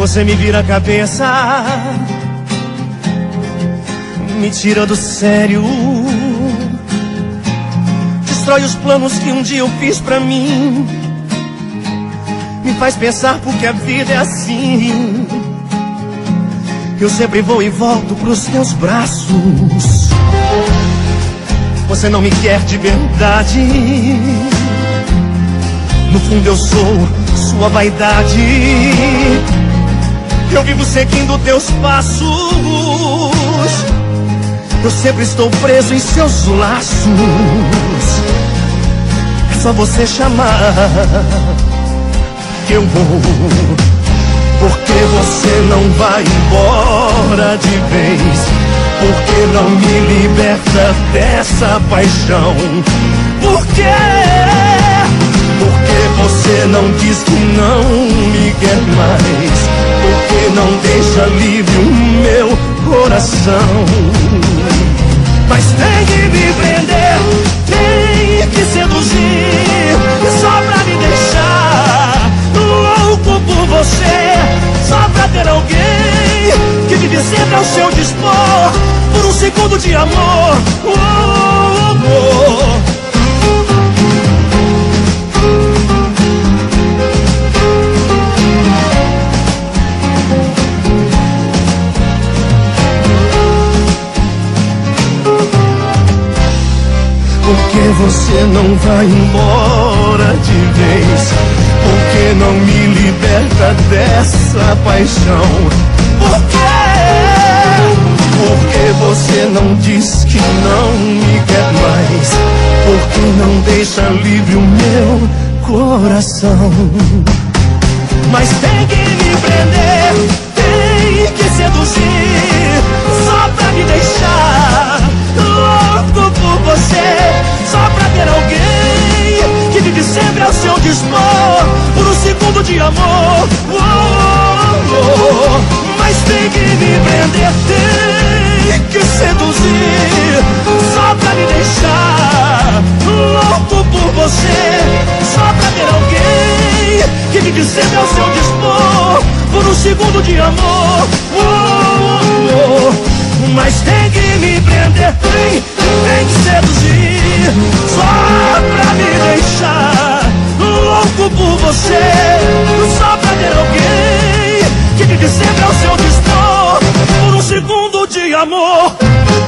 Você me vira a cabeça, me tira do sério, destrói os planos que um dia eu fiz pra mim, me faz pensar porque a vida é assim. Eu sempre vou e volto pros teus braços. Você não me quer de verdade, no fundo eu sou sua vaidade. Eu vivo seguindo teus passos, eu sempre estou preso em seus laços. É só você chamar que eu vou. Porque você não vai embora de vez? Porque não me liberta dessa paixão? Por quê? Porque você não diz que não me quer mais? Porque não deixa livre o meu coração? Mas tem que me prender, tem que seduzir, só pra me deixar louco por você, só pra ter alguém que vive sempre ao seu dispor, por um segundo de amor. Porque você não vai embora de vez? Porque não me liberta dessa paixão? Por quê? Porque você não diz que não me quer mais? Porque não deixa livre o meu coração? Mas tem que me prender, tem que seduzir, só pra me deixar louco por você, só pra ter alguém que vive sempre ao seu dispor, por um segundo de amor. Mas tem que me prender, tem que seduzir, só pra me deixar louco por você, só pra ter alguém que vive sempre ao seu dispor, por um segundo de amor. Mas tem que me prender, tem que seduzir, só pra me deixar louco por você, só pra ter alguém que vive sempre ao seu dispor, por um segundo de amor.